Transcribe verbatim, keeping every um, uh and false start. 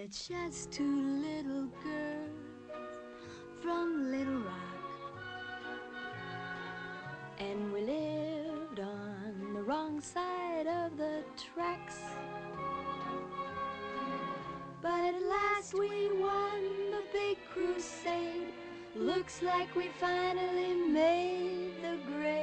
just two little girls from Little Rock, and we lived on the wrong side of the tracks. But at last we won the big crusade. Looks like we finally made the grade.